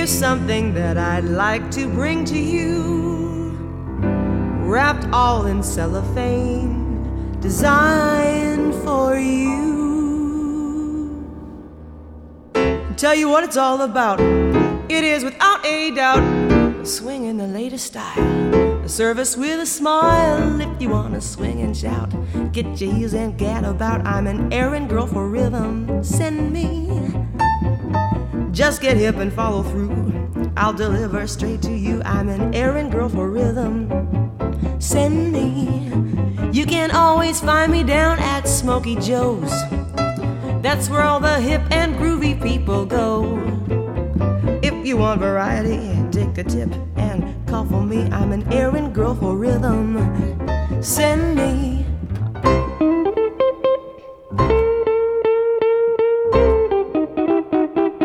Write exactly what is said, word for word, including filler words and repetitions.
something that I'd like to bring to you, wrapped all in cellophane, designed for you. Tell you what it's all about. It is without a doubt a swing in the latest style, a service with a smile. If you wanna swing and shout, get your heels and get about. I'm an errand girl for rhythm. Send me. Just get hip and follow through. I'll deliver straight to you. I'm an errand girl for rhythm. Send me. You can always find me down at Smokey Joe's. That's where all the hip and groovy people go. If you want variety, take a tip and call for me. I'm an errand girl for rhythm. Send me.